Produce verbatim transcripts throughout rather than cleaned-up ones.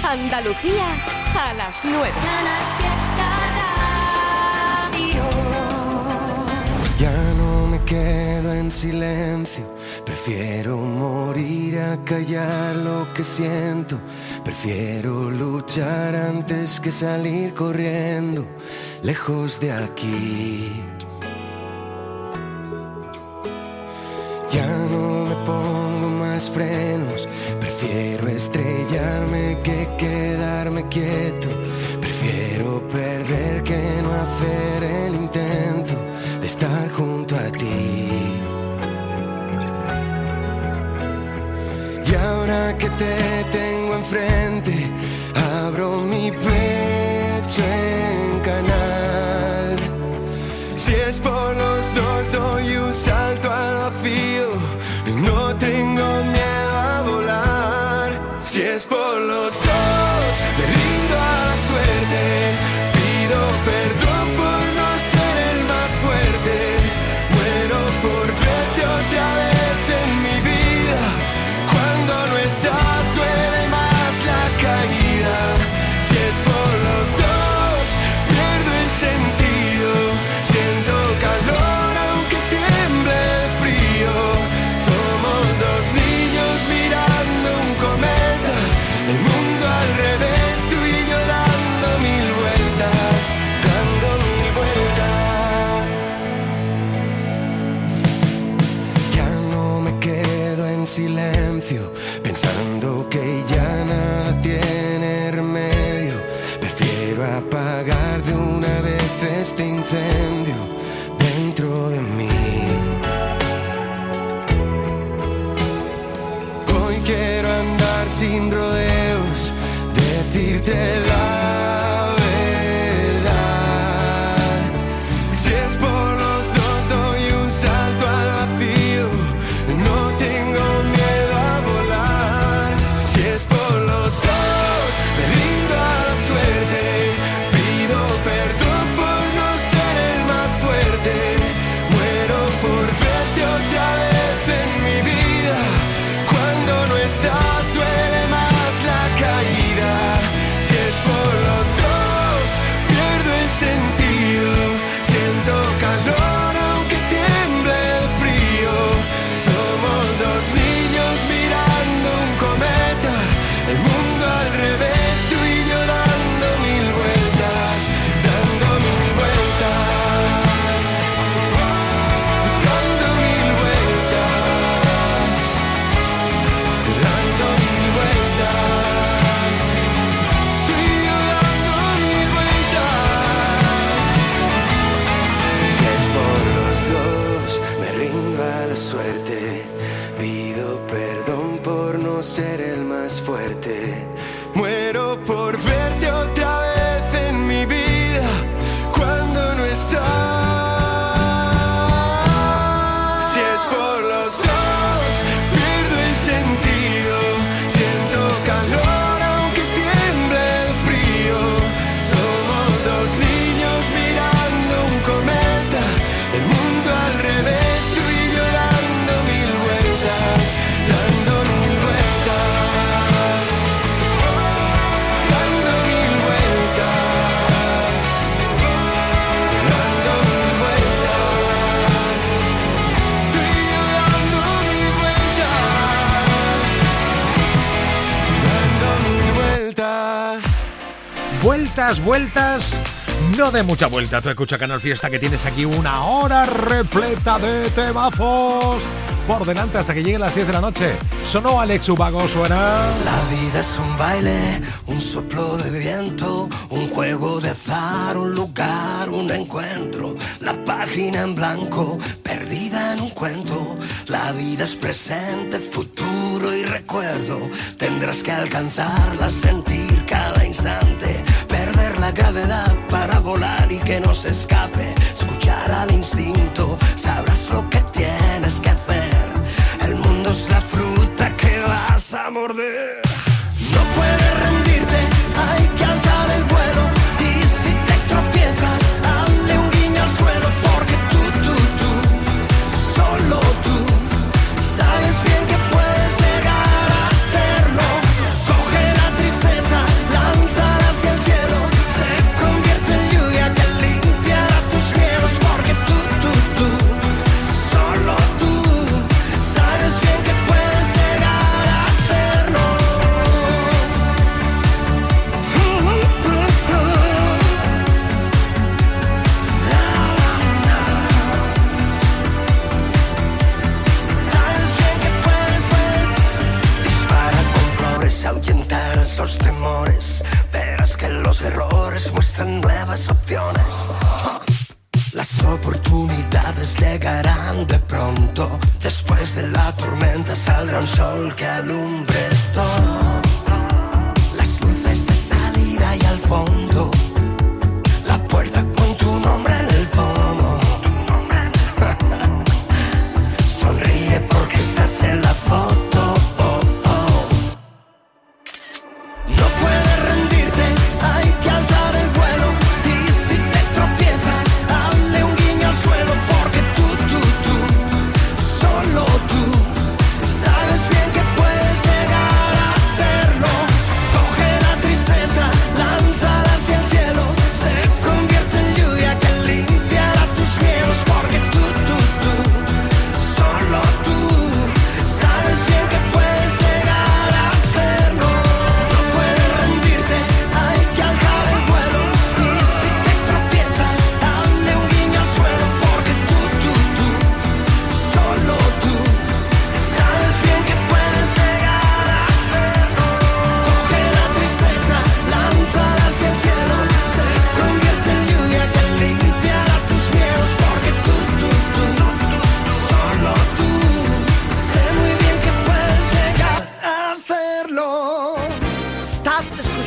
Andalucía a las nueve. Ya no me quedo en silencio, prefiero morir a callar lo que siento, prefiero luchar antes que salir corriendo, lejos de aquí. Ya no me pongo más frenos, prefiero estrellarme que quedarme quieto, prefiero perder que no hacer el intento de estar junto a ti. Y ahora que te tengo enfrente, abro mi pecho en canal. Si es por los dos, doy un salto al vacío, no tengo miedo a volar. Si es por los dos, me rindo a la suerte, pido perdón por no ser el más fuerte, muero por verte otra vez en mi vida, cuando no estás duele más la caída. Si es por los dos, pierdo el sentido, siento calor aunque tiemble de frío, somos dos niños mirando un cometa, el mundo al revés, tú y yo dando mil vueltas, dando mil vueltas. Ya no me quedo en silencio, pensando que ya nada tiene remedio, prefiero apagar de una vez este incendio dentro de mí. Hoy quiero andar sin rodeos, decirte la verdad. Si es por los dos, doy un salto al vacío, no tengo miedo a volar. Si es por los dos, me rindo a la suerte, pido perdón por no ser el más fuerte, muero por verte otra vez en mi vida, cuando no estás duele más la caída. Si es por los dos, pierdo el sentido, siento calor aunque tiemble de frío, somos dos niños mirando un cometa, el mundo al revés, tú y yo dando mil vueltas, dando mil vueltas, dando mil vueltas, dando mil vueltas, tú y yo dando mil vueltas. Si es por los dos, me rindo a la suerte, pido perdón por no ser el más fuerte, muero por verte otra vez en mi vida, cuando no estás. Si es por los dos, pierdo el sentido, siento calor aunque tiemble de frío, somos dos niños mirando un cometa, el mundo al revés, tú y yo dando mil vueltas, dando mil vueltas, dando mil vueltas, dando mil vueltas, tú y yo dando mil vueltas, dando mil vueltas. Vueltas, vueltas, no de mucha vuelta. Tú escucha Canal Fiesta, que tienes aquí una hora repleta de temazos por delante hasta que lleguen las diez de la noche. Sonó Alex Ubago, suena... La vida es un baile, un soplo de viento, un juego de azar, un lugar, un encuentro. La página en blanco, perdida en un cuento. La vida es presente, futuro y recuerdo. Tendrás que alcanzarla, sentir cada instante, perder la gravedad para volar y que no se escape. Escuchar al instinto, sabrás lo que tienes que hacer. El mundo es la fruta que vas a morder. No puedes rendirte, hay que alzar el vuelo. Y si te tropiezas, dale un guiño al suelo. Porque tú, tú, tú, solo tú, sabes bien que puedes llegar a hacerlo. Coge la tristeza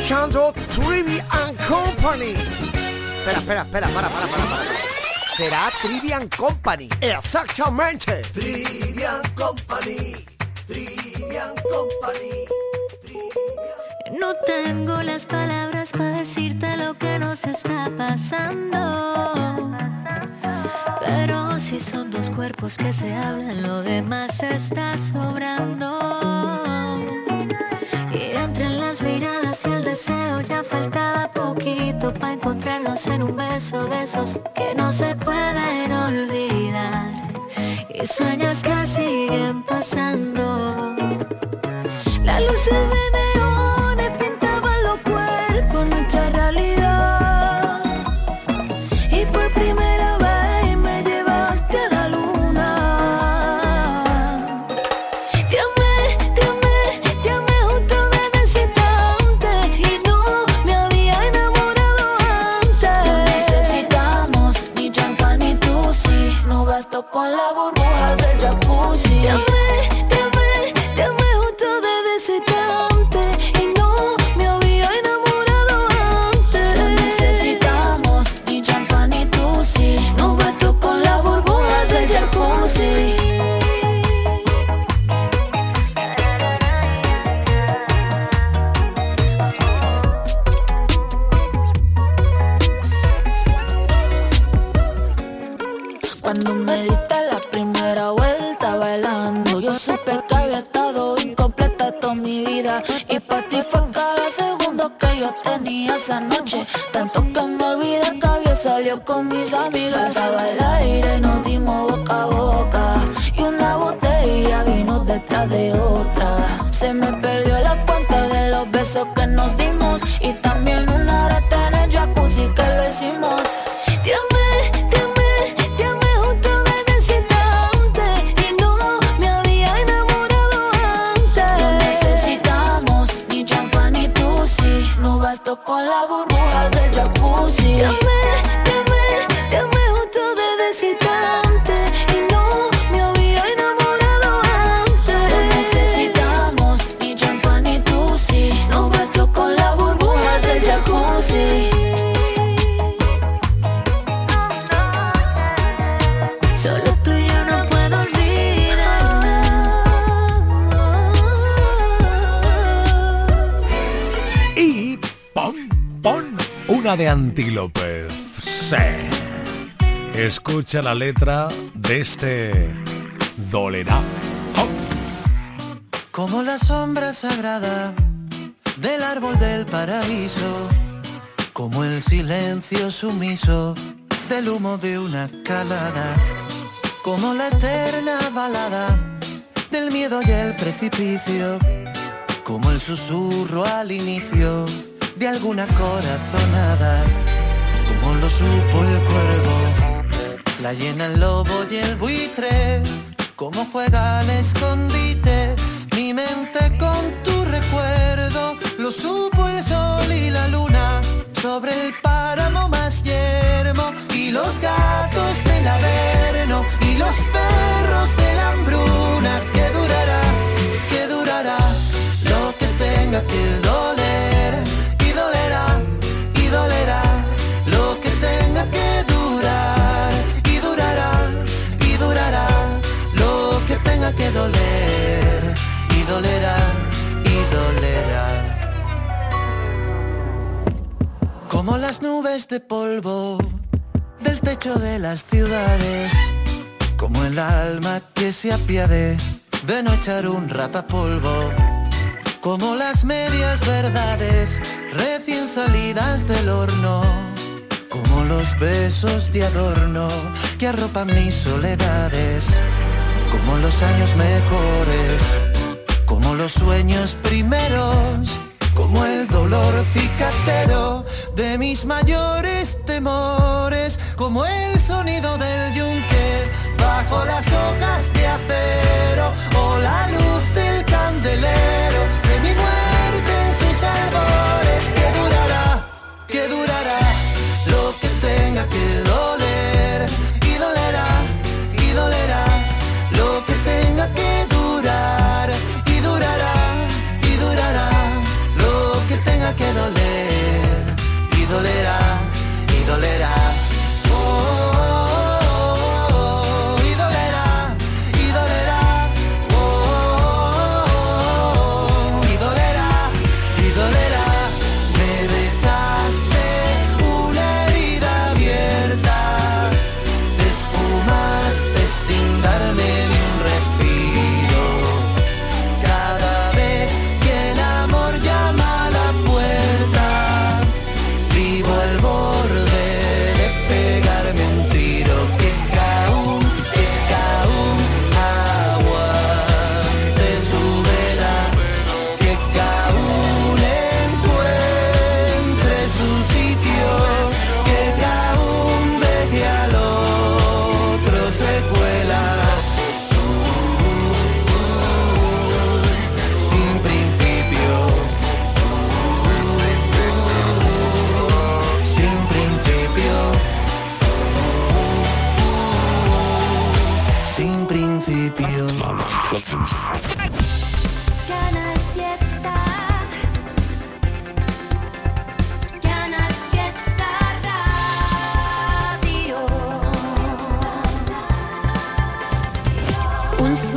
escuchando Trivian Company. Espera, espera, espera, para, para, para, para. Será Trivian Company. Exactamente. Trivian Company, Trivian Company. No tengo las palabras para decirte lo que nos está pasando, pero si son dos cuerpos que se hablan, lo demás está sobrando. Y entre las miradas y el deseo ya faltaba poquito para encontrarnos en un beso de esos que no se pueden olvidar. Y sueños que siguen pasando. Las luces de neones pintaban los cuerpos, nuestra realidad. Y por primera vez me llevaste a la luna. Te amé, te amé, te amé justo desde ese instante. Y no me había enamorado antes. No necesitamos ni champán ni tusi. No bastó con la burbuja del jacuzzi. Te amé. Cuando me diste la primera vuelta bailando, yo supe que había estado incompleta toda mi vida. Y para ti fue cada segundo que yo tenía esa noche. Tanto que me olvidé que había salido con mis amigas. Estaba el aire, nos dimos boca a boca. Y una botella vino detrás de otra. Se me perdió la cuenta de los besos que nos dimos. Y también una rata en el jacuzzi que lo hicimos. Te amé, te amé, te amé justo desde ese instante. Y no me había enamorado antes. No necesitamos ni champán ni tusi. No bastó con la burbuja del jacuzzi. Te amé, te amé, te amé justo desde ese instante. Y no me había enamorado antes. No necesitamos ni champán ni tusi. No bastó con la burbuja del jacuzzi. Solo tú y yo no puedo olvidar. Y pon, pon una de Anti López. Sí. Escucha la letra de este Dolerá. Oh. Como la sombra sagrada del árbol del paraíso, como el silencio sumiso del humo de una calada, como la eterna balada del miedo y el precipicio, como el susurro al inicio de alguna corazonada, como lo supo el cuervo, la hiena, el lobo y el buitre, como juega al escondite mi mente con tu recuerdo, lo supo el sol y la luna sobre el páramo más yermo, y los gatos del averno y los perros de la hambruna. Que durará, que durará lo que tenga que doler, y dolerá, y dolerá lo que tenga que durar, y durará, y durará lo que tenga que doler, y dolerá, y dolerá. Como las nubes de polvo del techo de las ciudades, como el alma que se apiade de no echar un rapapolvo, como las medias verdades recién salidas del horno, como los besos de adorno que arropan mis soledades, como los años mejores, como los sueños primeros, como el dolor cicatero de mis mayores temores, como el sonido del yunque bajo las hojas de acero, o la luz del candelero de mi muerte en sus albores. Que durará, que durará lo que tenga que doler, y dolerá, y dolerá lo que tenga que durar, y durará, y durará lo que tenga que doler.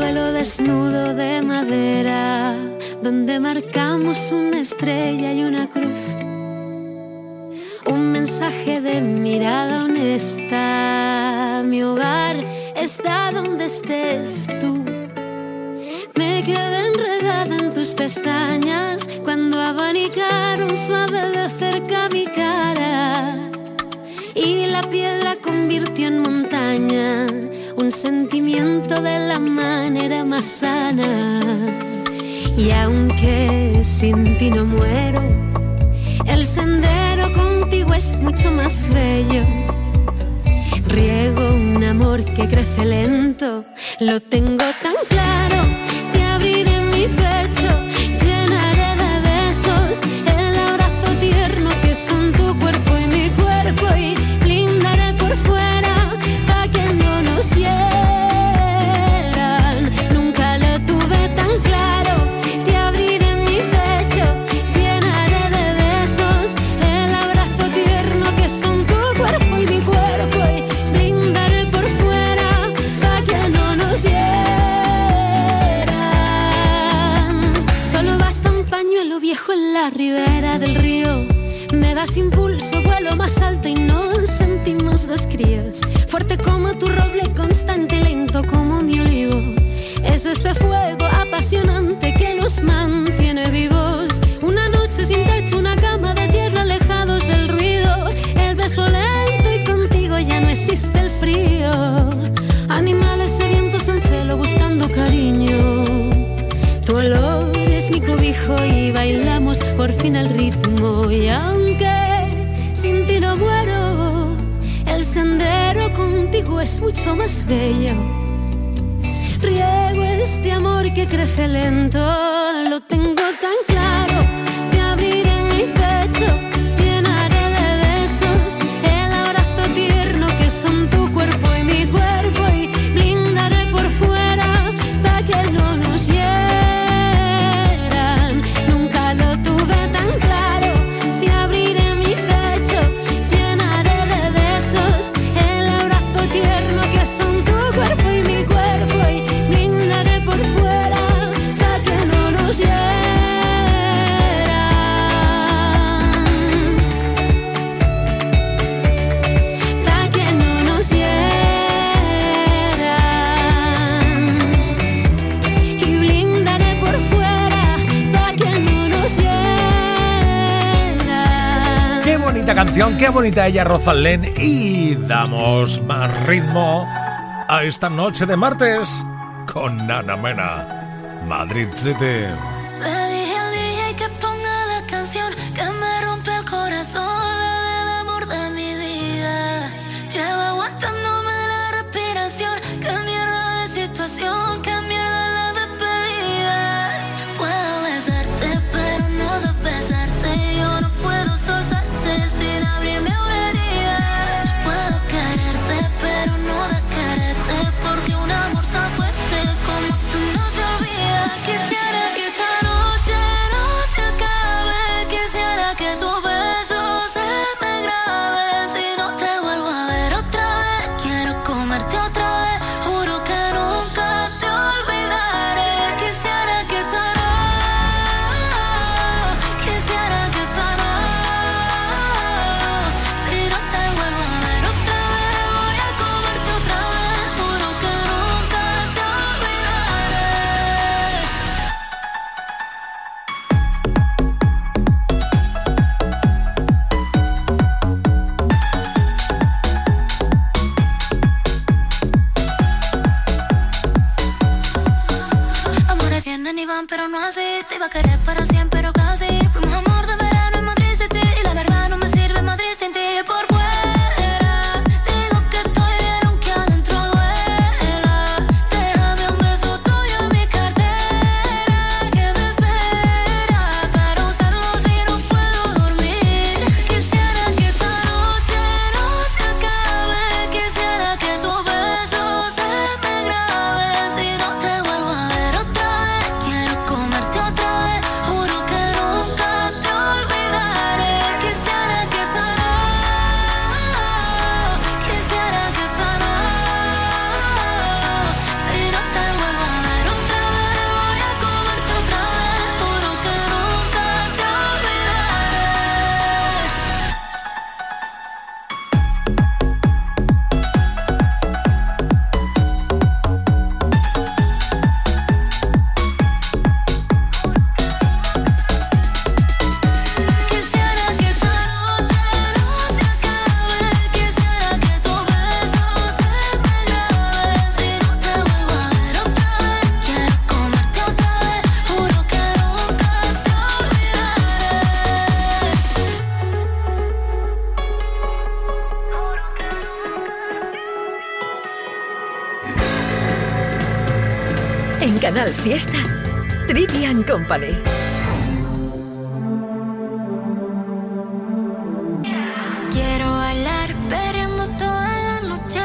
suelo desnudo de madera, donde marcamos una estrella y una cruz. Un mensaje de mirada honesta. Mi hogar está donde estés tú. Me quedé enredada en tus pestañas cuando abanicaron suave de cerca mi cara. Y la piedra convirtió en montaña un sentimiento de la manera más sana. Y aunque sin ti no muero, el sendero contigo es mucho más bello. Riego un amor que crece lento, lo tengo tan claro. Te abriré mi pecho, llenaré de besos el abrazo tierno que son tu cuerpo y mi cuerpo, y blindaré por fuera para que no nos hieran. Nunca lo tuve tan claro. Te abriré mi pecho, llenaré de besos el abrazo tierno que son tu cuerpo y mi cuerpo, y blindaré por fuera para que no nos hieran. Solo basta un pañuelo viejo en la ribera del río. Me das impulso, vuelo más alto y nos sentimos dos críos. Fuerte como tu roble, constante y lento como mi olivo. Es este fuego apasionante que nos mantiene vivos. Una noche sin techo, una cama de tierra, alejados del ruido. El beso lento y contigo ya no existe el frío. Animales sedientos en celo buscando cariño. Tu olor es mi cobijo y bailamos por fin el ritmo. Y aunque sin ti no muero, el sendero contigo es mucho más bello. Riego este amor que crece lento, lo tengo tan claro. Te abriré mi pecho, llenaré de besos el abrazo tierno que son tu cuerpo y mi cuerpo, y blindaré por fuera para que no nos hieran. Nunca lo tuve tan claro. Te abriré mi pecho, llenaré de besos el abrazo tierno que son tu cuerpo y mi cuerpo, y blindaré por fuera para que no nos hieran. Para que no nos hieran. Y blindaré por fuera para que no nos hieran. Qué bonita canción, qué bonita ella, Rosalén. Y damos más ritmo a esta noche de martes con Nana Mena, Madrid City. Le dije al D J que ponga la canción que me rompe el corazón, la del amor de mi vida. Llevo aguantándome la respiración. Qué mierda de situación, qué mierda la despedida. Puedo besarte, pero no besarte. Yo no puedo soltarte sin abrirme una herida. Puedo quererte, pero no de quererte, porque un amor tan fuerte como tú no se olvida. Quisiera que esta Canal Fiesta, Trivian Company. Quiero bailar perreando toda la noche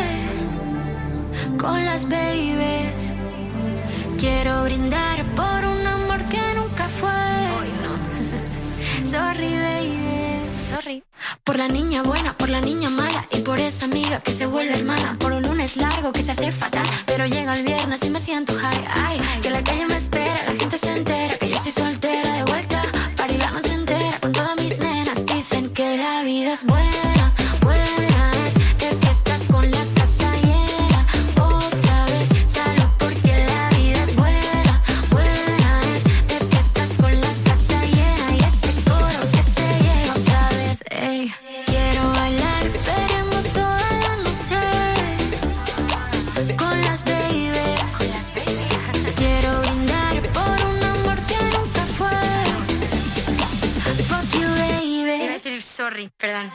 con las babies. Quiero brindar por un amor que nunca fue. Hoy no. Sorry, baby. Sorry. Por la niña buena, por la niña mala y por esa amiga que se vuelve hermana. Por un lunes largo que se hace fatal, pero llega el viernes y me siento high. Ay, que la calle me espera, la gente se entera que yo estoy soltera de vuelta. Party la noche entera con todas mis nenas. Dicen que la vida es buena, buena es de que estás con la casa llena. Otra vez, salud porque la vida es buena, buena es de que estás con la casa llena. Y este coro que te llega otra vez, ey. Quiero bailar, perreando toda la noche con las babies. Quiero brindar por un amor que nunca fue. Fuck you, baby. Iba a decir sorry, perdón.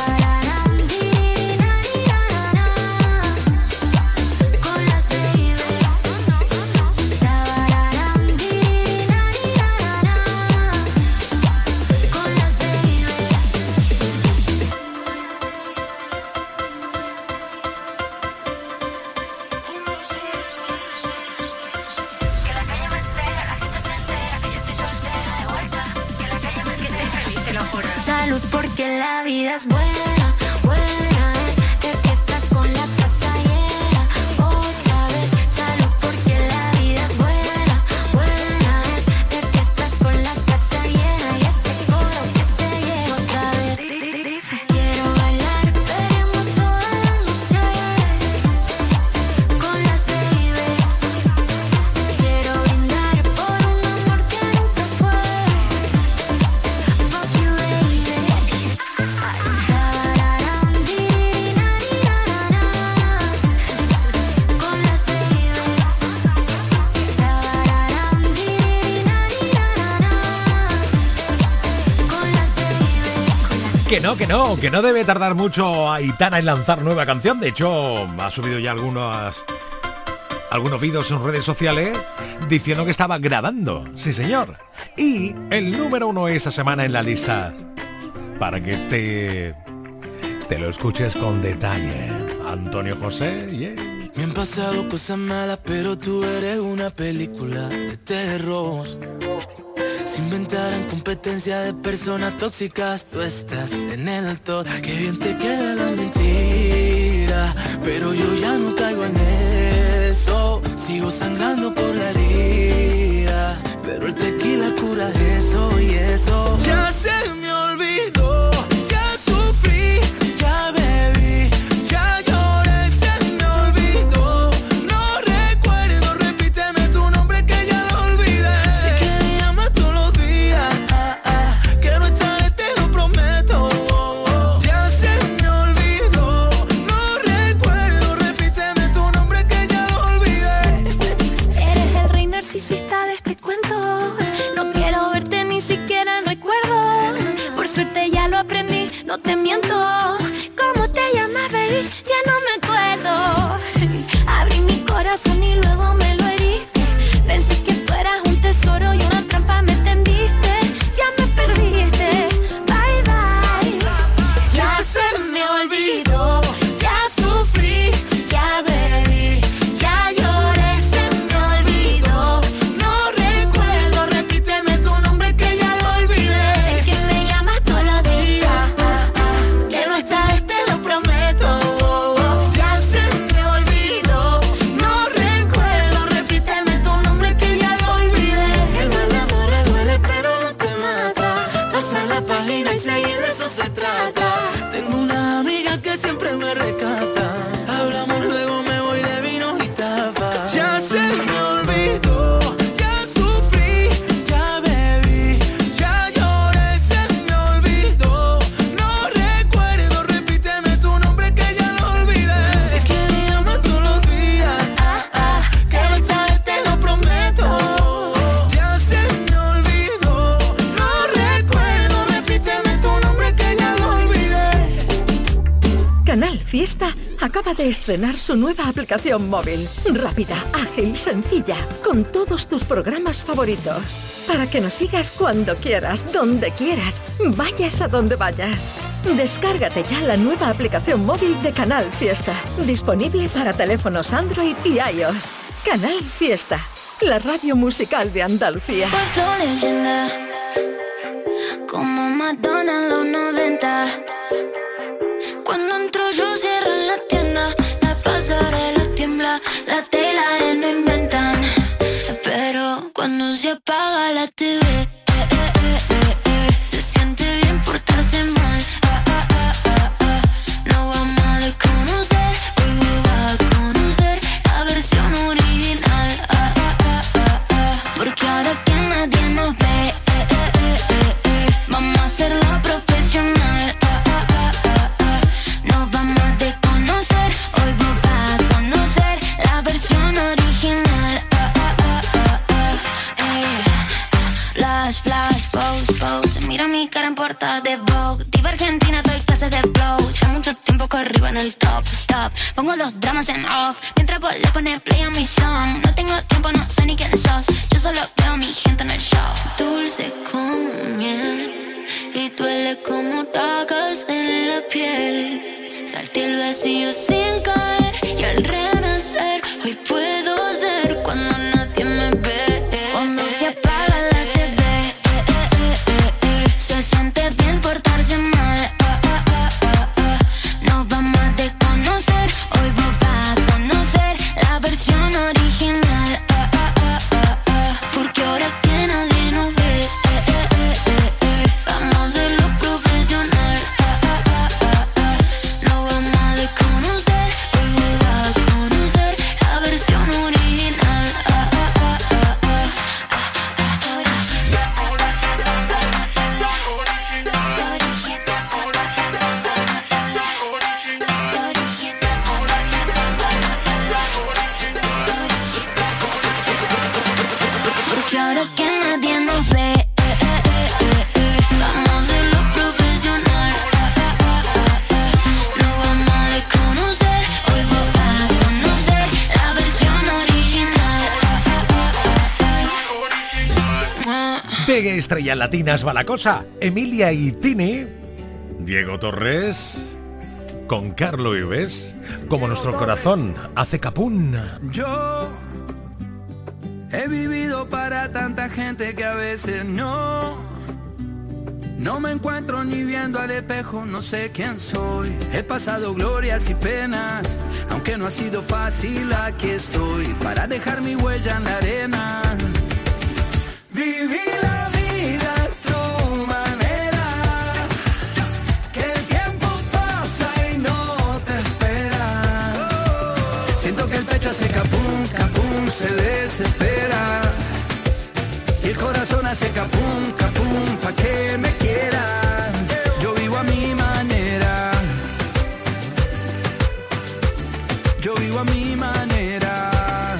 Con las babies. Con las babies. Que la calle me espera, la gente se entera que yo estoy soltera de vuelta. Que la calle me espera, que estoy feliz, te lo juro. Salud porque la vida es buena, buena es de que estás con la casa llena. Otra vez, salud porque la vida es buena, buena es de que estás con la casa llena. Y este coro que te llega otra vez. Dice, quiero bailar, perreando toda la noche con las babies. Quiero brindar por un amor que nunca fue. Fuck you, baby. Tararán, dirirararara. Con las babies. Tararán, dirirararara. Con las babies. Que no, que no, que no debe tardar mucho Aitana en lanzar nueva canción. De hecho, ha subido ya algunos, algunos vídeos en redes sociales diciendo que estaba grabando. Sí, señor. Y el número uno esta semana en la lista, para que te, te lo escuches con detalle. Antonio José, yeah. Me han pasado cosas malas, pero tú eres una película de terror. Se inventaran competencia de personas tóxicas, tú estás en el top. Qué bien te queda la mentira, pero yo ya no caigo en eso. Sigo sangrando por la herida, pero el tequila cura eso y eso. Ya se me olvidó, ya sufrí, ya bebí, ya lloré, se me olvidó. No recuerdo, repíteme tu nombre que ya lo olvidé. Sé que me llamas todos los días, ah, ah, que no esta vez te lo prometo. Oh, oh. Ya se me olvidó, no recuerdo, repíteme tu nombre que ya lo olvidé. Eres el rey narcisista de este cuento. No quiero verte ni siquiera en recuerdos. Por suerte ya lo aprendí, no te miento. ¿Cómo te llamas, baby? Ya no me acuerdo. Abrí mi corazón y luego me lo heriste. Pensé que tú eras un tesoro y una trampa me tendiste. Ya me perdiste, bye bye. Ya se me olvidó, ya sufrí, ya bebí, ya lloré, se me olvidó. No recuerdo, repíteme tu nombre que ya lo olvidé. Sé que me llamas todos los días, ah, ah, que no está Fiesta acaba de estrenar su nueva aplicación móvil. Rápida, ágil, sencilla, con todos tus programas favoritos. Para que nos sigas cuando quieras, donde quieras, vayas a donde vayas. Descárgate ya la nueva aplicación móvil de Canal Fiesta. Disponible para teléfonos Android y iOS. Canal Fiesta, la radio musical de Andalucía. Cuatro leyendas, como Madonna en los noventa. Cuando entro yo cierro la tienda, la pasarela tiembla, la tela no inventan. Pero cuando se apaga la T V, eh, eh, eh, eh, eh, se siente bien portarse mal. Ah, ah, ah, ah, ah. No vamos a desconocer, hoy va a conocer la versión original. Ah, ah, ah, ah, ah. Porque ahora que nadie nos ve, eh, eh, eh, eh, eh, vamos a hacerlo profesional. Ah, ah, ah, ah, ah. Nos vamos a desconocer, hoy va a conocer la versión original. Ah, ah, ah, ah, ah. Eh. Flash, flash, pose, pose. Mira mi cara en portada de Vogue. Diva Argentina, doy clases de flow. Ya mucho tiempo corrido en el top, stop. Pongo los dramas en off, mientras vos le pones play a mi song. No tengo tiempo, no sé ni quién sos. Yo solo veo a mi gente en el show. Dulce como miel y duele como tacas en la piel. Salté el vacío sin caer y al renacer hoy puedo ser cuando nadie me ve. Cuando se apaga la T V, eh, eh, eh, eh, eh, se siente bien portarse mal. Ah, ah, ah, ah, ah. Nos vamos a desconocer, hoy vos vas a conocer la versión original. Ah, ah, ah, ah, ah. Porque ahora que nadie nos ve, eh, eh, eh, eh, eh, vamos a hacerlo profesional. Ah, ah, ah, ah, ah. Nos vamos a desconocer, hoy vos vas a conocer la versión original. Ah, ah, ah, ah, ah. Porque ahora que nadie nos ve, eh, eh, eh, eh, eh, vamos a hacerlo profesional. Ah, ah, ah, ah, ah. Nos vamos a desconocer, hoy vos vas a conocer la versión original. Ah, ah, ah, ah, ah. De estrellas latinas va la cosa. Emilia y Tini, Diego Torres, con Carlo Vives, como nuestro corazón hace capún. Yo he vivido para tanta gente que a veces no No me encuentro ni viendo al espejo, no sé quién soy. He pasado glorias y penas, aunque no ha sido fácil, aquí estoy para dejar mi huella en la arena. Viví la vida a tu manera, que el tiempo pasa y no te espera. Siento que el pecho hace capum, capum, se desespera. Y el corazón hace capum, capum, pa' que me quieras. Yo vivo a mi manera. Yo vivo a mi manera.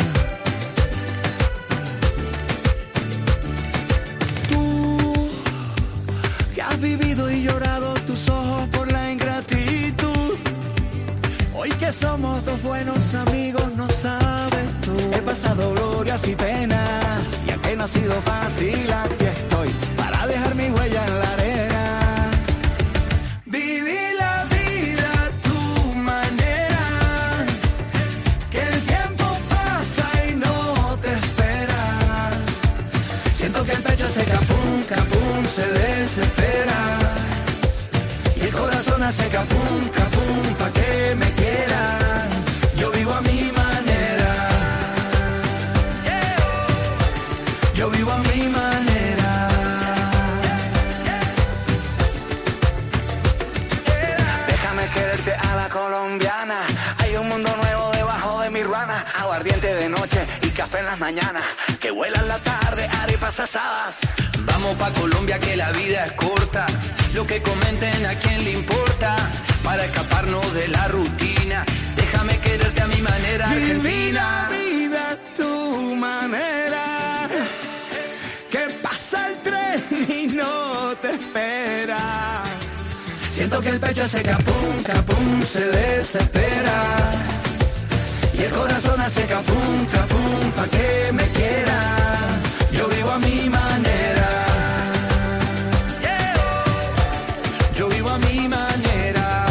Tú, que has vivido y llorado tus ojos por la ingratitud. Hoy que somos dos buenos amigos, no sabes tú. He pasado glorias y penas, y aunque no ha sido fácil, aquí estoy para dejar mi huella en la arena. Viví la vida a tu manera, que el tiempo pasa y no te espera. Siento que el pecho hace capum, capum, se desespera. Y el corazón hace capum, capum, pa' que me quieras. Yo vivo a mi manera. Yo vivo a mi manera. Déjame quererte a la colombiana. Hay un mundo nuevo debajo de mi ruana. Aguardiente de noche y café en las mañanas. Que vuelan la tarde, arepas asadas. Vamos pa' Colombia que la vida es corta. Lo que comenten a quién le importa. Para escaparnos de la rutina. Déjame quererte a mi manera, Argentina. Viví la vida a tu manera. Que pasa el tren y no te espera. Siento que el pecho hace capum, capum, se desespera. Y el corazón hace capum, capum, pa' que me quieras. Yo vivo a mi manera. Yo vivo a mi manera.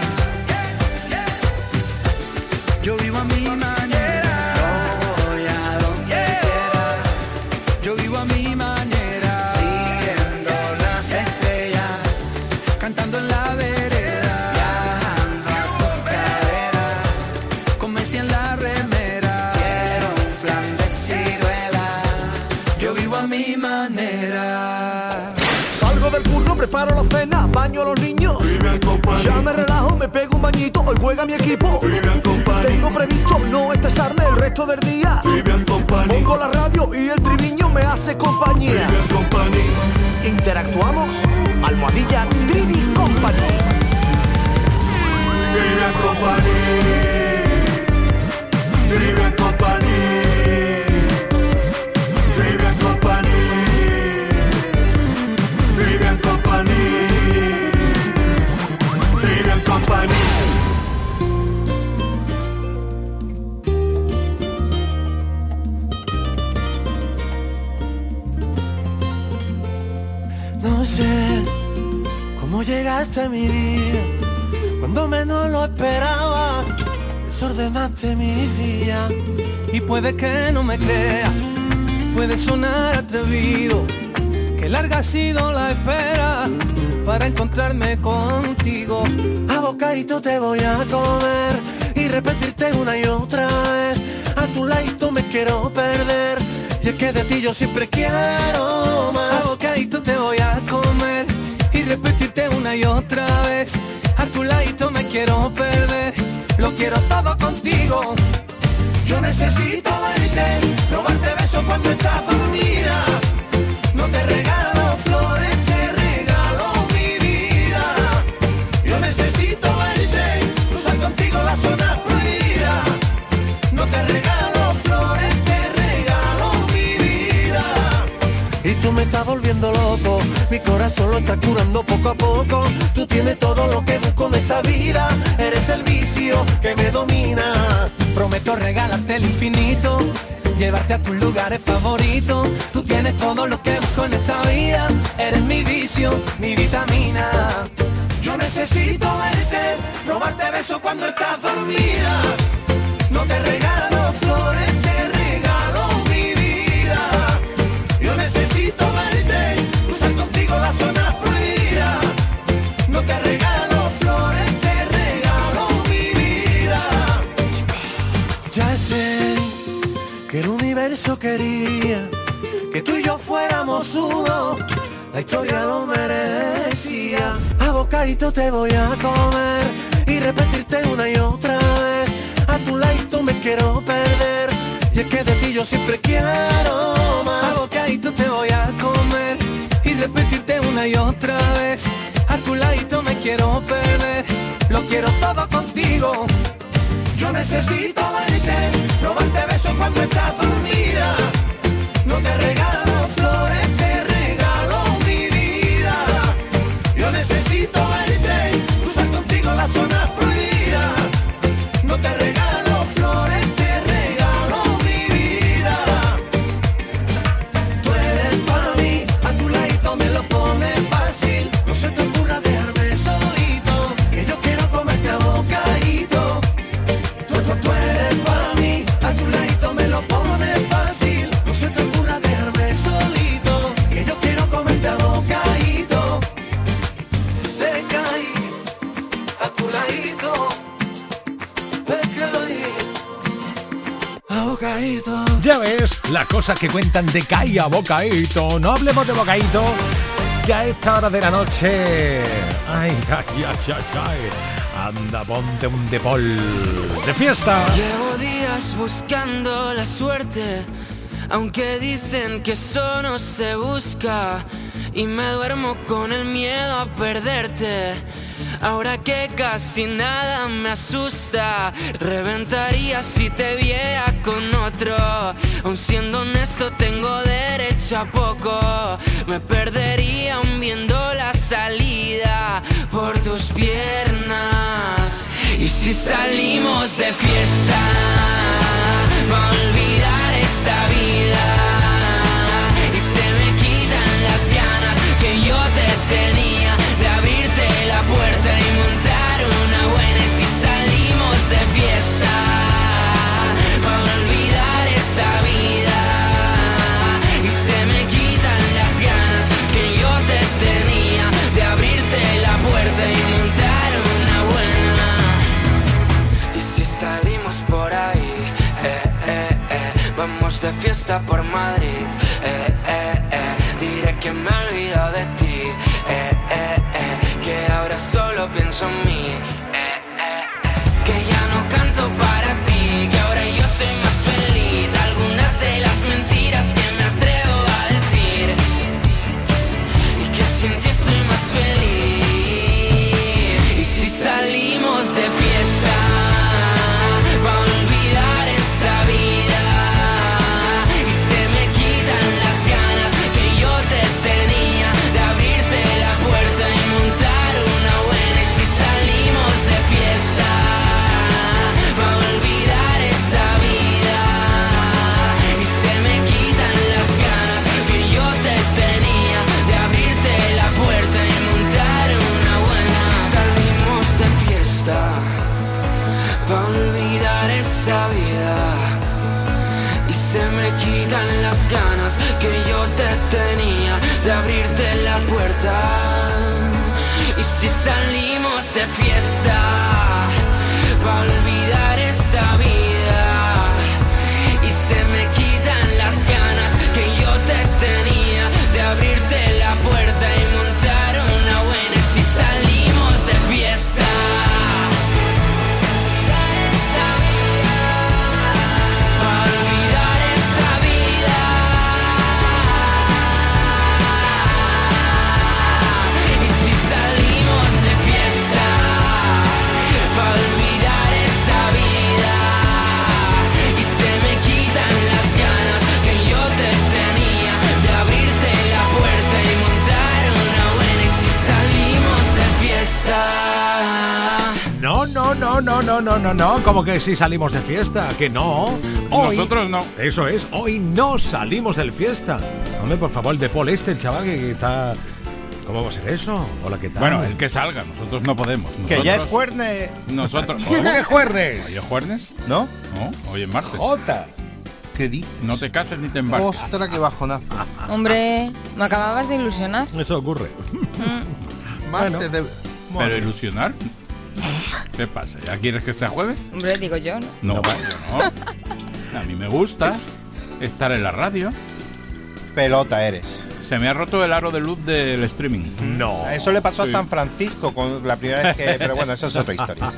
Yo vivo a mi manera. Voy a donde quiera. Yo vivo a mi manera. Siguiendo las estrellas, cantando en la vereda, viajando a tu cadera, con Messi en la remera. Quiero un flan de ciruela. Yo vivo a mi manera. Salgo del curro, preparo la cena, baño a los niños. Ya me relajo, me pego un bañito, hoy juega mi equipo. Tengo previsto no estresarme el resto del día. Pongo la radio y el triviño me hace compañía. Interactuamos, almohadilla Trivi Company. Trivian Company. Trivian Company. Trivian Company. Trivian Company. Trivian Company. No sé cómo llegaste a mi vida, cuando menos lo esperaba, desordenaste mi día. Y puede que no me creas, puede sonar atrevido, que larga ha sido la espera para encontrarme contigo. A bocadito te voy a comer y repetirte una y otra vez. A tu ladito me quiero perder, y es que de ti yo siempre quiero más. A bocadito te voy a comer y repetirte una y otra vez. A tu ladito me quiero perder, lo quiero todo contigo. Yo necesito verte, robarte besos cuando estás dormida. No te regalo flores, te regalo mi vida. Yo necesito verte, cruzar contigo la zona prohibida. No te regalo flores, te regalo mi vida. Y tú me estás volviendo loco, mi corazón lo está curando poco a poco. Tú tienes todo lo que busco en esta vida, eres el vicio que me domina. Prometo regalarte el infinito, llevarte a tus lugares favoritos. Tú tienes todo lo que busco en esta vida, eres mi vicio, mi vitamina. Yo necesito verte, robarte besos cuando estás dormida. No te regalo flores, te regalo mi vida. Yo necesito verte, cruzar contigo la zona prohibida. No te regalo flores, te regalo mi vida. Ya sé que el universo quería que tú y yo fuéramos uno, la historia lo merecía. A bocadito te voy a comer y repetirte una y otra vez. A tu ladito me quiero perder, y es que de ti yo siempre quiero más. A bocadito te voy a comer y repetirte una y otra vez. A tu ladito me quiero perder, lo quiero todo contigo. Yo necesito verte, robarte besos cuando estás dormida. No te regalo flores, te regalo mi vida. Yo necesito verte, cruzar contigo la zona prohibida. No te regalo flores, te regalo mi vida. Tú eres para mí, a tu ladito me lo pones fácil. No se te ocurra dejarme solito, que yo quiero comerte a bocadito. Tú, tú, tú eres para mí, a tu ladito me lo pones fácil. No se te ocurra dejarme solito, que yo quiero comerte a bocadito. Te caí, a tu ladito. A bocadito. Ya ves, las cosas que cuentan de caí a bocadito. No hablemos de bocadito, que a esta hora de la noche... Ay, ay, ay, ay, ay. Anda, ponte un depol de fiesta. Llevo días buscando la suerte, aunque dicen que eso no se busca. Y me duermo con el miedo a perderte. Ahora que casi nada me asusta, reventaría si te viera con otro. Aun siendo honesto tengo derecho a poco. Me perdería aun viendo la salida por tus si salimos de fiesta, pa' olvidar esta vida, y se me quitan las ganas que yo te tenía de abrirte la puerta y montar una buena. Y si salimos de fiesta, pa' olvidar esta vida, y se me quitan las ganas que yo te tenía de abrirte la puerta y montar una buena. Y si salimos por ahí, eh, eh, eh, vamos de fiesta por Madrid, eh, eh, eh, diré que me he olvidado de ti, eh, eh, eh, que ahora solo pienso en mí, eh, eh, eh, que ya no canto para ti, que ahora yo soy más feliz. Algunas de las mentiras que me atrevo a decir, y que sin ti estoy más feliz. Y si salimos de fiesta, pa' olvidar esta vida, y se me quitan las ganas que yo te tenía de abrirte la puerta y montar una buena. Y si salimos de fiesta, pa' olvidar esta vida, y se me quitan las ganas que yo te tenía de abrirte la puerta y montar una buena. Si salimos de fiesta, pa' olvidar esa vida, y se me quitan las ganas que yo te tenía de abrirte la puerta. Y si salimos de fiesta, pa' olvidar esta vida, y se me quitan las ganas que yo te tenía de abrirte la puerta y montar una buena. Y si salimos de fiesta, pa' olvidar esta vida, y si salimos de fiesta, pa' olvidar esta vida, y se me quitan las ganas que yo te tenía de abrirte la puerta y montar una buena. Y si salimos de fiesta. No, no, no, no, no, no, no, no. Como que si salimos de fiesta, que no. Hoy, Nosotros no. Eso es, hoy no salimos de fiesta. Hombre, por favor, el de Paul este, el chaval que, que está... ¿Cómo va a ser eso? Hola, ¿qué tal? Bueno, el que salga, nosotros no podemos. Nosotros, Que ya es jueves. Nosotros. ¿Cómo que jueves? ¿Hoy es jueves? ¿No? No, hoy es martes. Jota. ¿Qué dices? No te cases ni te embarques. Ostras, qué bajonazo. Hombre, me acababas de ilusionar. Eso ocurre. Mm. Martes de... Pero ilusionar. ¿Qué pasa? ¿Ya quieres que sea jueves? Hombre, digo yo, ¿no? No, no, no. A mí me gusta estar en la radio. Pelota eres. Se me ha roto el aro de luz del streaming. No. Eso le pasó Sí. a San Francisco con la primera vez que... Pero bueno, eso es otra historia.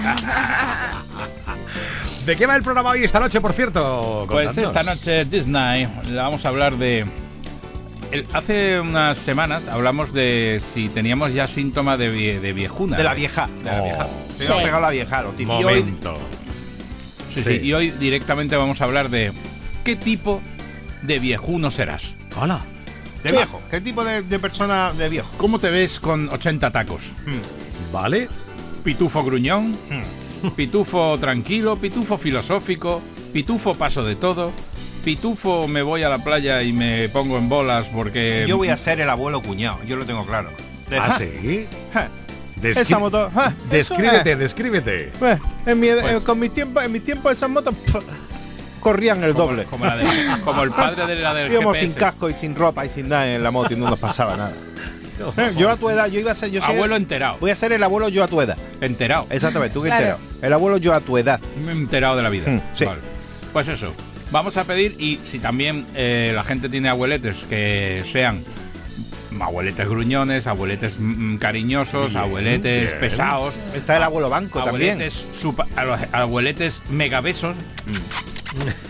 ¿De qué va el programa hoy esta noche, por cierto? Pues Contadnos. esta noche Disney le vamos a hablar de... el- hace unas semanas hablamos de si teníamos ya síntomas de, vie- de viejuna. De la vieja. De la vieja. Se me ha pegado la vieja, lo típico. Momento. Sí, Sí. sí. Y hoy directamente vamos a hablar de qué tipo de viejuno serás. Hola. De viejo. ¿Qué tipo de, de persona de viejo? ¿Cómo te ves con ochenta tacos? ¿Vale? Pitufo gruñón, pitufo tranquilo, pitufo filosófico, pitufo paso de todo, pitufo me voy a la playa y me pongo en bolas porque... Yo voy a ser el abuelo cuñado, yo lo tengo claro. De- ¿Ah, sí? Ja. Descri- Esa moto. ja, eso, Descríbete, eh. descríbete. Pues, en mi, Pues- eh, con mi tiempo, en mi tiempo esas motos pf, corrían el como, doble. Como, la de- como el padre de la del Íbamos G P S. sin casco y sin ropa y sin nada en la moto y no nos pasaba nada. Eh, Yo a tu edad, yo iba a ser, yo soy Abuelo el- enterado. voy a ser el abuelo yo a tu edad. Enterado. Exactamente, tú que Claro. enterado. El abuelo yo a tu edad. Me he enterado de la vida. Mm, sí. Vale. Pues eso. Vamos a pedir, y si también eh, la gente tiene abueletes que sean abueletes gruñones, abueletes mm, cariñosos, Bien, abueletes bien. pesados, Está el abuelo banco también. abueletes, supa- a los- abueletes megabesos.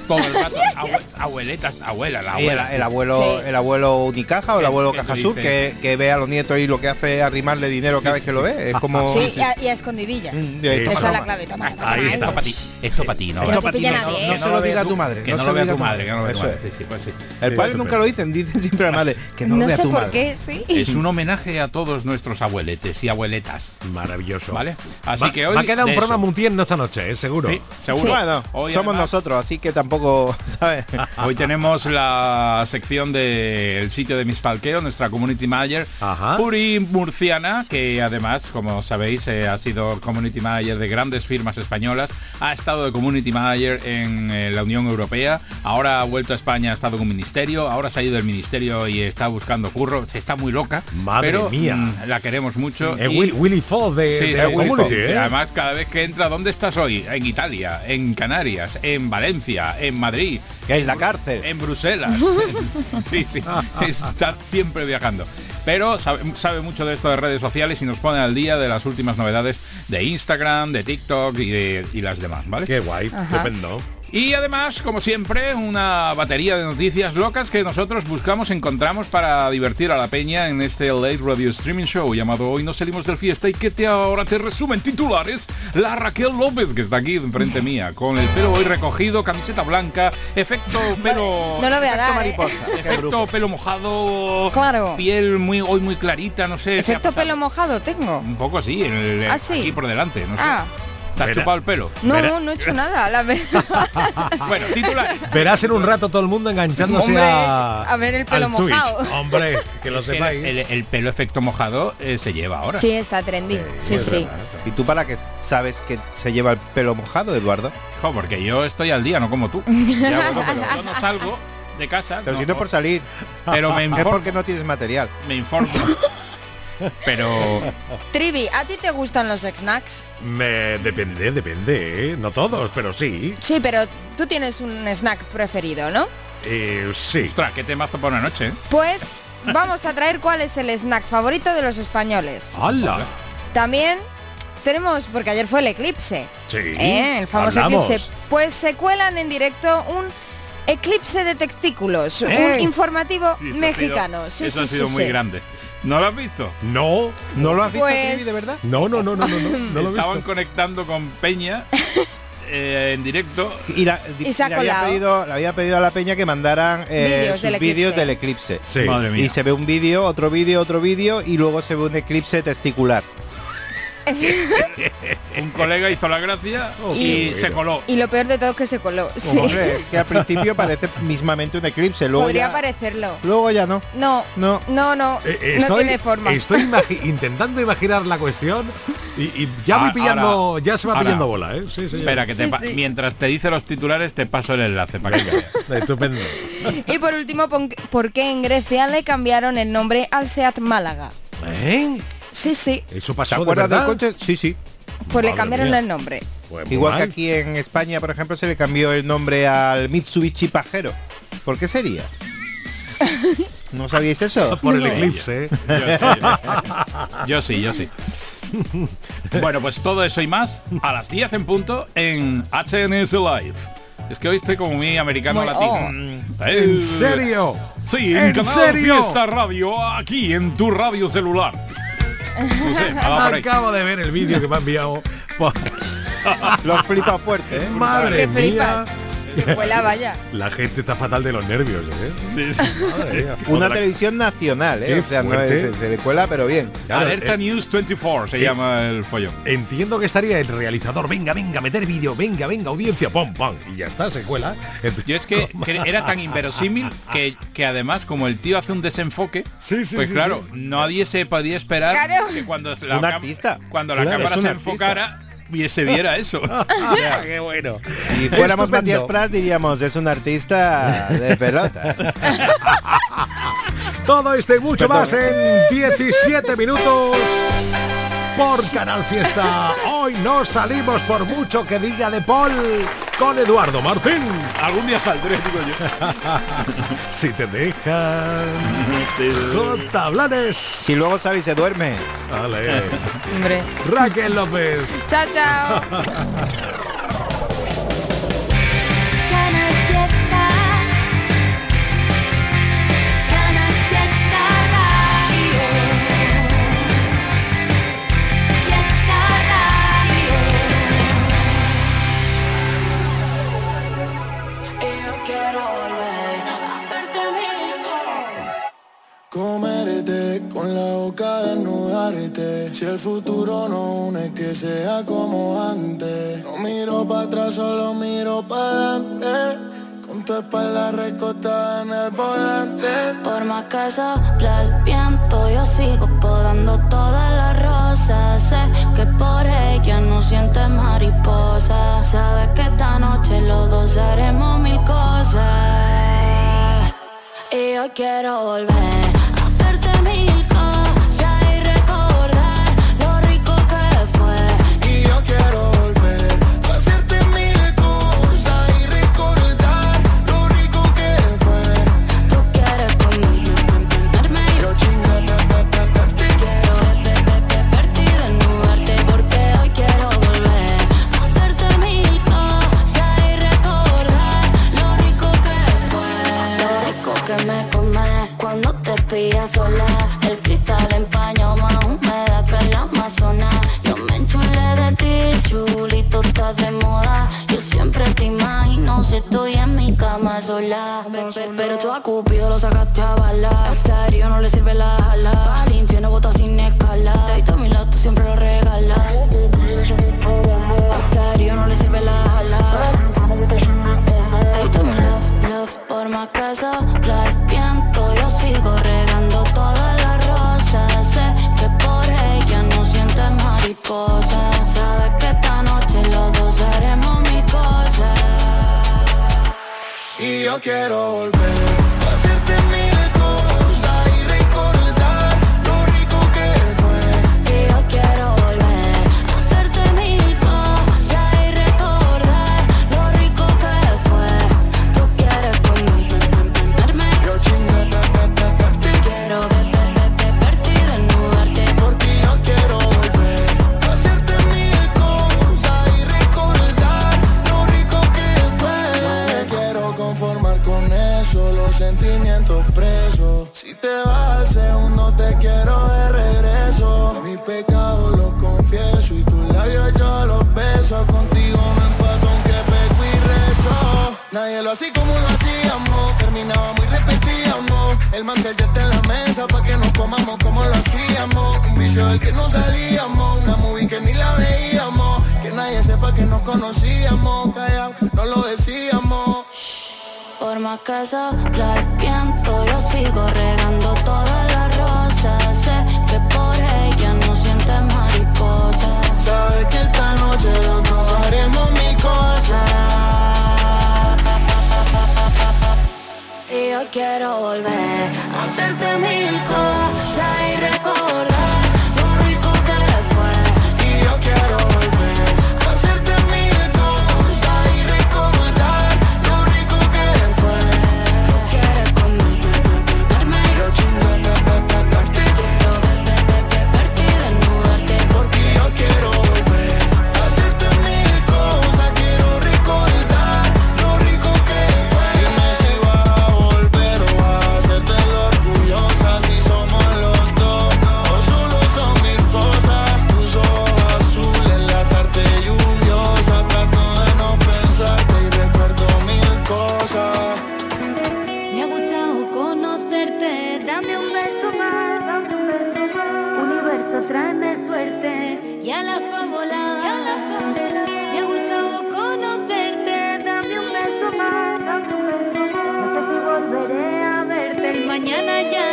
todo el rato. Abue- abueletas, abuela, la Y el, abuela. el abuelo Sí. el abuelo Unicaja o el ¿Qué- abuelo qué te Cajasur dice? que, que ve a los nietos y lo que hace es arrimarle dinero cada vez que lo ve. Es como... Sí, y a, y a escondidillas. Mm, Esa toma, es la toma. clave, toma. Ahí toma, está. Esto para ti, esto para ti, no. Que no te para ti, pille no, nadie, no ¿eh? se lo diga a tu madre. Que no no se lo vea diga tu madre, que no lo vea tu Eso madre. es. Sí, sí, pues sí. El padre Estupendo. nunca lo dicen, dicen siempre a la madre que no, lo No vea sé tu por madre. qué, sí. Es un homenaje a todos nuestros abueletes y abueletas. Maravilloso. ¿Vale? Así Va- que hoy va a quedar un de programa eso. muy tierno esta noche, ¿eh? Seguro. Sí, seguro. Sí. Bueno, Hoy somos además- nosotros, así que tampoco, ¿sabes? Hoy tenemos la sección del sitio de mi stalkeo, nuestra community manager, Ajá. Puri Murciana, que además, como sabéis, eh, ha sido community manager de grandes firmas españolas, ha estado de community manager en eh, la Unión Europea, ahora ha vuelto a España, ha estado en un ministerio, ahora se ha ido del ministerio y está buscando curro, se está muy loca, Madre pero mía. mm, la queremos mucho. Eh, y- Will- Willy Fox de, Sí, de sí, Willy Community, Fox. ¿eh? Además, cada vez que entra, ¿dónde estás hoy? En Italia, en Canarias, en Valencia, en Madrid, En la cárcel. en Bruselas. Sí, sí, está siempre viajando. Pero sabe, sabe mucho de esto de redes sociales y nos pone al día de las últimas novedades de Instagram, de TikTok y, de, y las demás, ¿vale? Qué guay, Ajá. estupendo. Y además, como siempre, una batería de noticias locas que nosotros buscamos, encontramos para divertir a la peña en este Late Radio Streaming Show llamado Hoy nos salimos del fiesta y que te ahora te resumen titulares la Raquel López, que está aquí enfrente mía, con el pelo hoy recogido, camiseta blanca, efecto pelo... No lo voy a Efecto dar, ¿eh? mariposa. Qué Efecto brujo. pelo mojado, Claro. piel muy hoy muy clarita, no sé. ¿qué ha Efecto pasado? pelo mojado tengo. Un poco así, en el, ¿Ah, sí? aquí por delante, no sé. Ah, ¿Te has Verá. chupado el pelo? no, Verá. no he hecho nada, la verdad. Bueno, titular. Verás en un rato todo el mundo enganchándose Hombre, a, a ver el pelo al Twitch. mojado. Hombre, que lo Es que sepáis. el, el pelo efecto mojado eh, se lleva ahora. Sí, está trendy. Sí, es sí. verdad. ¿Y tú para qué sabes que se lleva el pelo mojado, Eduardo? Jo, porque yo estoy al día, no como tú. Ya, bueno, pero yo no salgo de casa. Pero no, si no es por salir, pero me es informo. porque no tienes material. Me informo. Pero Trivi, ¿a ti te gustan los snacks? Me depende, depende, ¿eh? No todos, pero sí. Sí, pero tú tienes un snack preferido, ¿no? Eh, sí. ostras, qué temazo por una noche, ¿eh? Pues vamos a traer cuál es el snack favorito de los españoles. ¡Hala! También tenemos, porque ayer fue el eclipse, Sí. ¿eh? El famoso hablamos. eclipse. Pues se cuelan en directo un eclipse de testículos, ¿Eh? un informativo Sí, eso ha mexicano. sido- Sí, eso sí, ha sido sí, muy sí. grande. ¿No lo has visto? No, ¿No lo has visto, Pues- Trivi, de verdad? no, no, no, no, no, no, no lo he Estaban visto. conectando con Peña eh, en directo. Y, la, Y se ha le, había colado. pedido, le había pedido a la peña que mandaran eh, Vídeos sus del vídeos eclipse. del eclipse. Sí. Madre mía. Y se ve un vídeo, otro vídeo, otro vídeo y luego se ve un eclipse testicular. Un colega hizo la gracia y, Y- se coló. Y lo peor de todo es que se coló. Sí. Hombre, es que al principio parece mismamente un eclipse, luego Podría ya, parecerlo. luego ya no. No, No. no, no. Eh, eh, no estoy, tiene forma. Estoy imagi- intentando imaginar la cuestión y, y ya voy Ah, pillando, ahora- ya se va ahora. pillando bola, ¿eh? Sí, sí. Espera, que te Sí, pa- sí. mientras te dice los titulares te paso el enlace para que veas. Estupendo. Y por último, pon- ¿por qué en Grecia le cambiaron el nombre al Seat Málaga? ¿Eh? Sí, sí. ¿Eso ¿Te pasó de acuerdas del verdad? coche? Sí, sí. Pues le Madre cambiaron mía. el nombre. Pues muy Igual que mal. aquí en España, por ejemplo, se le cambió el nombre al Mitsubishi Pajero. ¿Por qué sería? ¿No sabíais eso? Por el No. eclipse, ¿eh? Yo sí, yo sí. Bueno, pues todo eso y más a las diez en punto en H N S Live. Es que hoy estoy como muy americano Muy- latino. oh. El- ¿En serio? Sí, en, ¿En Canal serio? Fiesta Radio, aquí en tu radio celular. No sé, me ha dado por ahí. Acabo de ver el vídeo que me ha enviado. por- Los flipa fuerte, ¿eh? Madre Es que mía. flipas. Se cuela, vaya. La gente está fatal de los nervios, ¿eh? Sí, sí. Madre mía. Una Otra- televisión nacional, ¿eh? Qué O sea, no fuerte. es- se le cuela, pero bien. Claro, Alerta eh, News veinticuatro se eh, llama el follón. Entiendo que estaría el realizador, venga, venga, meter vídeo, venga, venga, audiencia, pom, pom, y ya está, se cuela. Yo es que, que era tan inverosímil que, que además como el tío hace un desenfoque, Sí, sí, pues sí, claro, sí. nadie se podía esperar Claro. que cuando la, Un cam- artista. cuando la Claro, cámara es un se artista. enfocara y se viera eso. Ah, ¡Qué bueno! Si fuéramos Estupendo. Matías Prats diríamos, es un artista de pelotas. Todo esto y mucho más en diecisiete minutos por Canal Fiesta. Hoy no salimos por mucho que diga de Paul con Eduardo Martín. Algún día saldré, digo yo. Si te dejan. J. Blanes. Si luego sale y se duerme. Vale. Hombre. Raquel López. Chao, chao. Canal Fiesta. olvidarte. Si el futuro no une, que sea como antes. No miro para atrás, solo miro para adelante. Con tu espalda recostada en el volante. Por más que sopla el viento, yo sigo podando todas las rosas. Sé que por ella no sientes mariposa. Sabes que esta noche los dos haremos mil cosas. Y yo quiero volver a hacerte mil cosas y recordar lo rico que fue. Y yo quiero volver a hacerte mil cosas y recordar lo rico que fue. Tú quieres comerme, yo chingate, verte. Quiero verte y desnudarte porque hoy quiero volver a hacerte mil cosas y recordar lo rico que fue. Lo rico que me comes cuando te pillas sola. El cristal empañado más húmeda que el Amazonas. Yo me enchulé de ti, chulito, estás de moda. Yo siempre te imagino si estoy en mi cama sola. Pero, pero tú a Cupido lo sacaste a bala. A Estéreo no le sirve la jala. Al infierno bota sin escala. De ahí a mi lado tú siempre lo regalas. A Estéreo no le sirve la jala. Hey, tú mi love, love. Por más que sopla el viento, yo sigo regando todas las rosas. Sé que por ella no sientes mariposa. Sabes que esta noche los dos haremos mil cosas. Y yo quiero volver a hacerte mil cosas y recordar lo rico que fue. Y yo quiero volver a hacerte mil cosas y recordar lo rico que fue. Tú quieres comerme, yo chingate, verte. quiero verte y desnudarte. Porque yo quiero volver a hacerte mil cosas y recordar lo rico que fue. No me quiero conformar con eso, los sentimientos presos. Si te vas al segundo te quiero de regreso. Mis pecados los confieso y tus labios yo los beso. Contigo no empato aunque peco y rezo. Nadie lo hacía como lo hacíamos. Terminábamos y repetíamos. El mantel ya está en la mesa pa' que nos comamos como lo hacíamos. Un vicio del que no salíamos. Una movie que ni la veíamos. Que nadie sepa que nos conocíamos. Callao, no lo decíamos. Por más que sopla el viento, yo sigo regando todas las rosas. Sé que por ella no sientes mariposa. Sabes que esta noche los dos haremos mil cosas. Y yo quiero volver a hacerte mil cosas y recordar lo rico que fue. Y yo quiero volver a hacerte mil cosas y recordar lo rico que fue. Tú quieres comerme, yo chingate, verte. quiero verte y desnudarte. Porque yo quiero volver a hacerte mil cosas. Quiero recordar lo rico que fue. Dime si vas a volver o vas a hacerte lo orgullosa. Si somos los dos o solo son mil cosas. Tus ojos azules, la tarde lluviosa. Trato de no pensarte y recuerdo mil cosas. Me ha gustado conocerte, dame un beso más, dame un beso más. Universo, tráeme suerte y a la fábula. Me ha gustado conocerte, dame un beso más, dame un beso más. No sé si volveré a verte, el mañana ya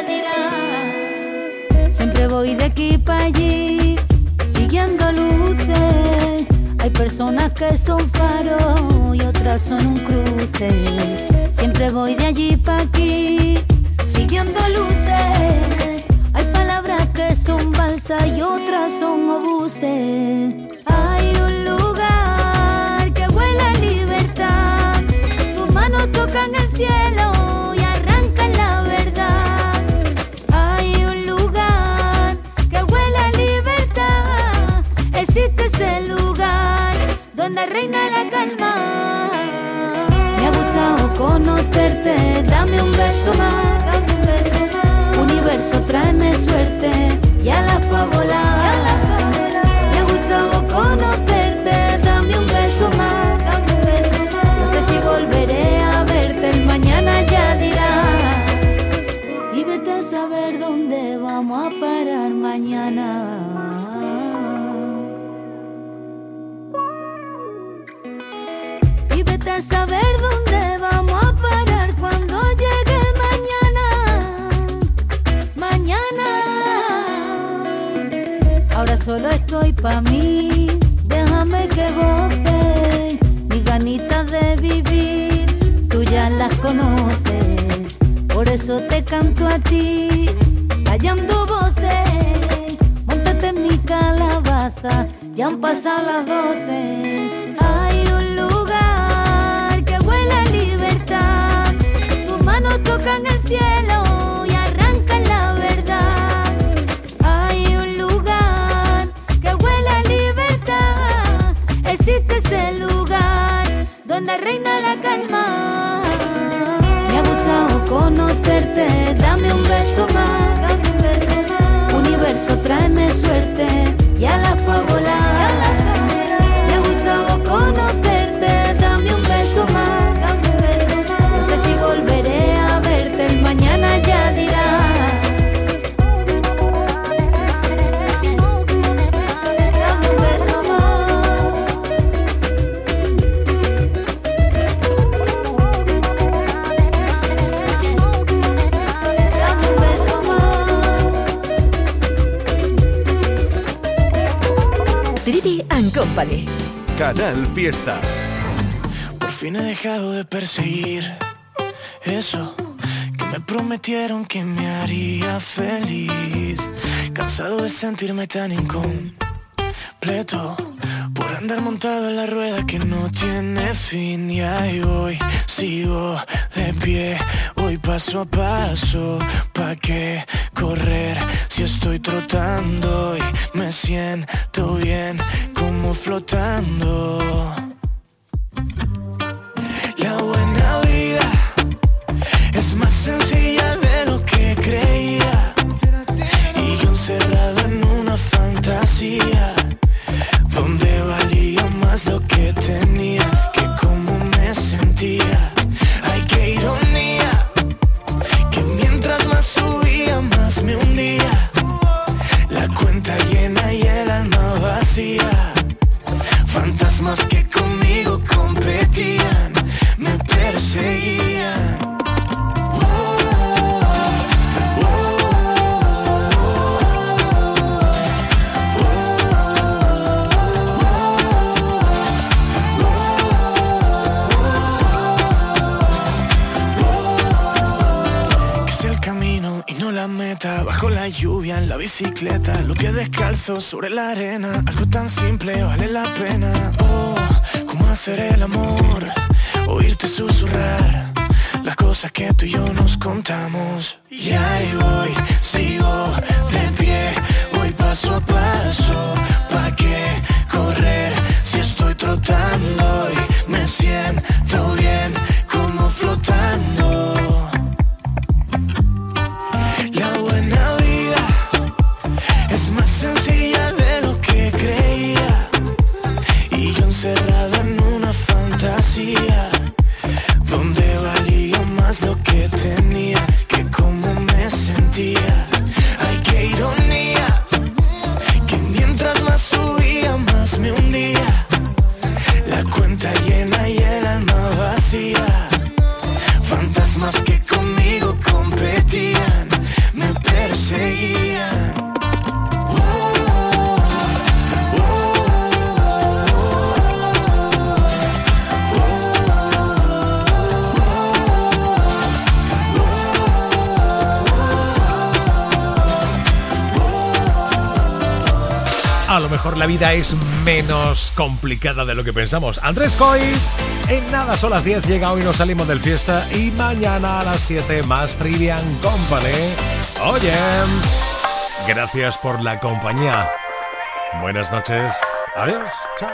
dirá. Siempre voy de aquí para allí, siguiendo luces. Hay personas que son faros y otras son un cruce. Siempre voy de allí para aquí, siguiendo luces. Hay palabras que son balsas y otras son obuses. Hay un lugar que huele a libertad. Tus manos tocan el cielo y arrancan la verdad. Hay un lugar que huele a libertad. Existe ese lugar donde reina la calma. Me ha gustado conocerte, dame un beso más. Universo, tráeme suerte y a la pa' volar. Me ha gustado conocerte, dame un beso más. No sé si volveré a verte, el mañana ya dirá. Y vete a saber dónde vamos a parar mañana. Y vete a saber dónde vamos a parar cuando llegue mañana, mañana. Ahora solo estoy pa' mí, déjame que goce, mis ganitas de vivir, tú ya las conoces, por eso te canto a ti, callando voces, móntate en mi calabaza, ya han pasado las doce. Hay un lugar que huele a libertad, tus manos tocan el cielo y arrancan la verdad. Hay un lugar que huele a libertad, existe ese lugar donde reina la calma. Me ha gustado conocerte, dame un beso más, universo tráeme suerte, ya la puedo volar. Me ha gustado conocerte, dame un beso más, no sé si volveré a verte, el mañana ya dirá. Trivi and Company. Canal Fiesta. Por fin he dejado de perseguir eso que me prometieron que me haría feliz. Cansado de sentirme tan incompleto por andar montado en la rueda que no tiene fin. Y ahí voy, sigo de pie, voy paso a paso. ¿Pa' qué correr si estoy trotando y me siento bien como flotando? La buena vida es más sencilla de lo que creía, y yo encerrado en una fantasía donde valía más lo que tenía que cómo me sentía. Ay, qué ironía, que mientras más subía más me hundía, la cuenta llena y el alma vacía. Fantasmas que conmigo competían, me perseguían. Meta, bajo la lluvia en la bicicleta, los pies descalzos sobre la arena, algo tan simple vale la pena. Oh, cómo hacer el amor, oírte susurrar las cosas que tú y yo nos contamos. Y ahí voy, sigo de pie, voy paso a paso. ¿Pa' qué correr si estoy trotando y me siento bien como flotando? Es más sencilla de lo que creía, y yo encerrado en una fantasía donde valía más lo que tenía que cómo me sentía. Ay, qué ironía, que mientras más subía más me hundía, la cuenta llena y el alma vacía. Fantasmas que conmigo competían, me perseguían. A lo mejor la vida es menos complicada de lo que pensamos. Andrés Coy, en nada son las diez, llega hoy, nos salimos del fiesta, y mañana a las siete más Trivian Company. Oye, gracias por la compañía. Buenas noches. Adiós. Chao.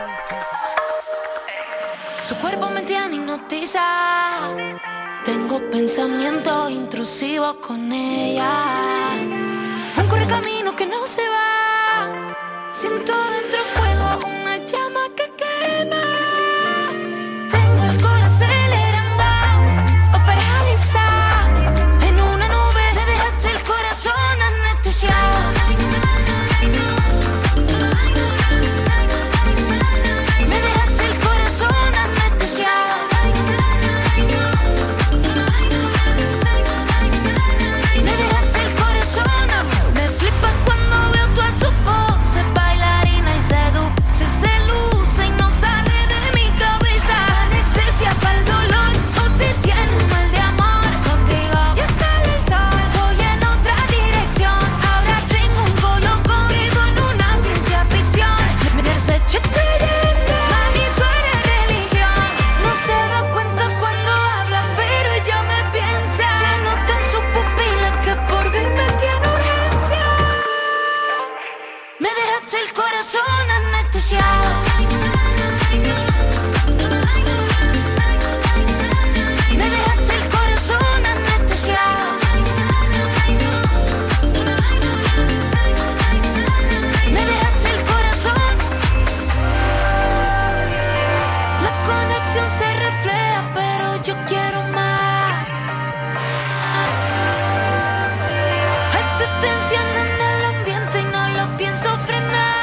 Su cuerpo me tiene hipnotizado. Tengo pensamientos intrusivos con ella. Un correcamino que no se va. Siento dentro fuego, una llama que quema. Tengo el corazón acelerando o paralizado. En una nube me dejaste el corazón anestesiado. dejaste el corazón anestesiado. Me dejaste el corazón anestesiado. Me dejaste el corazón. La conexión se refleja, pero yo quiero más. Alta tensión en el ambiente y no lo pienso frenar.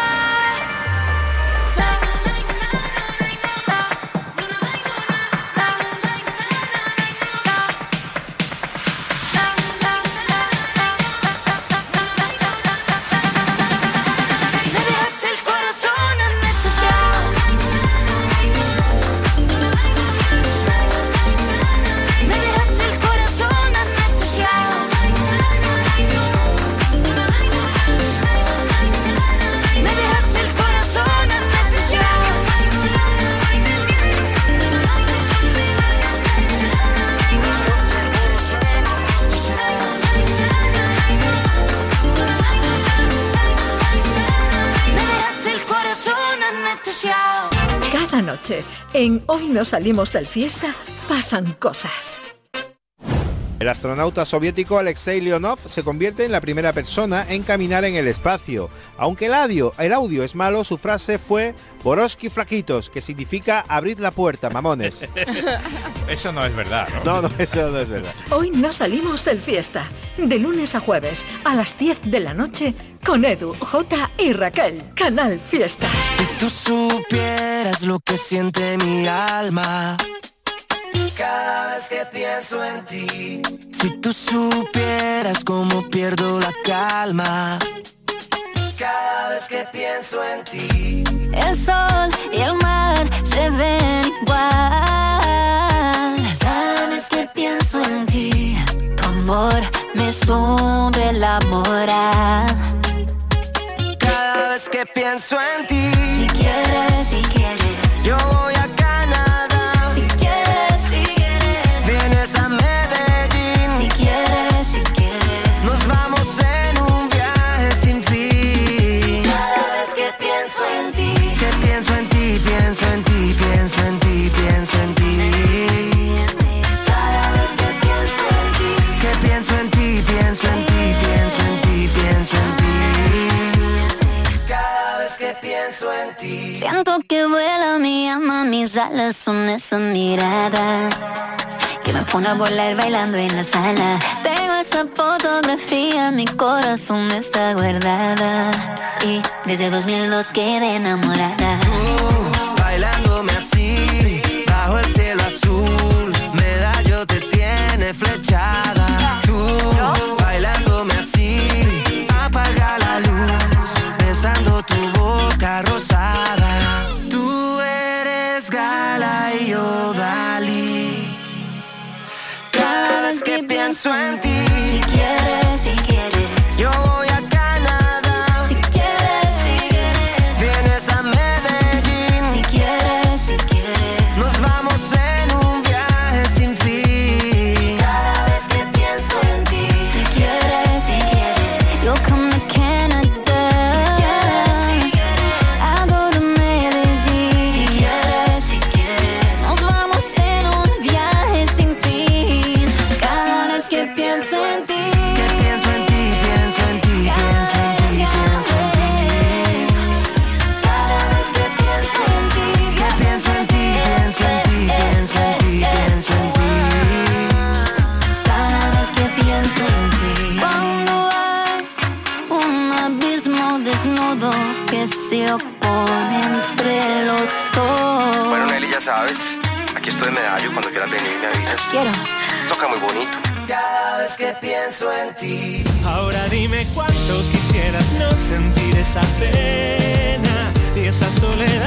Me dejaste el corazón anestesiado. Me dejaste el corazón anestesiado. Me dejaste el corazón anestesiado. Me dejaste el corazón anestesiado. Cada noche, en Hoy no salimos del fiesta, pasan cosas. El astronauta soviético Alexei Leonov se convierte en la primera persona en caminar en el espacio. Aunque el audio, el audio es malo, su frase fue Boroski flaquitos, que significa abrid la puerta, mamones. Eso no es verdad, ¿no? No, no, eso no es verdad. Hoy no salimos del fiesta. De lunes a jueves, a las diez de la noche, con Edu, Jota y Raquel. Canal Fiesta. Si tú supieras lo que siente mi alma cada vez que pienso en ti. Si tú supieras cómo pierdo la calma cada vez que pienso en ti. El sol y el mar se ven igual. Cada vez que pienso en ti, tu amor me sube la moral. Cada vez que pienso en ti, Si quieres, si quieres, yo voy a Canadá. si quieres, si quieres, Vienes a Medellín. si quieres, si quieres. Nos vamos en un viaje sin fin. Cada vez que pienso en ti, Que pienso en ti, pienso en ti, pienso en ti, pienso en ti. cada vez que pienso en ti, Que pienso en ti, pienso en ti, pienso en ti, pienso en ti. Cada vez que pienso en ti. siento que vuela mi alma, mis alas son esa mirada que me pone a volar bailando en la sala. Tengo esa fotografía, mi corazón está guardada y desde dos mil dos quedé enamorada. Tú, bailándome así, bajo el cielo azul, medallo te tiene flechada. Tú, bailándome así, apaga la luz, besando tu boca rosada. Tú eres Gala y yo Dalí. Cada vez que pienso en ti, Si quieres, si quieres, yo voy a Canadá. si quieres, si quieres, Vienes a Medellín. si quieres, si quieres. Nos vamos en un viaje sin fin. Cada vez que pienso en ti, si quieres, si quieres, you'll come to Canada. Si quieres, si quieres, adoro Medellín. Si quieres, si quieres, nos vamos en un viaje sin fin. Cada vez que pienso en ti, Que pienso en ti, pienso en ti, pienso en ti, pienso en ti. cada vez que pienso en ti, Que pienso en ti, pienso en ti, pienso en ti, pienso en ti. cada vez que pienso en ti. Cuando hay un abismo desnudo que se opone entre los dos. Bueno, Nelly, ya sabes, aquí estoy en Medallo, cuando quieras venir me avisas. Quiero. Toca muy bonito. Cada vez que pienso en ti. Ahora dime cuánto quisieras no sentir esa pena y esa soledad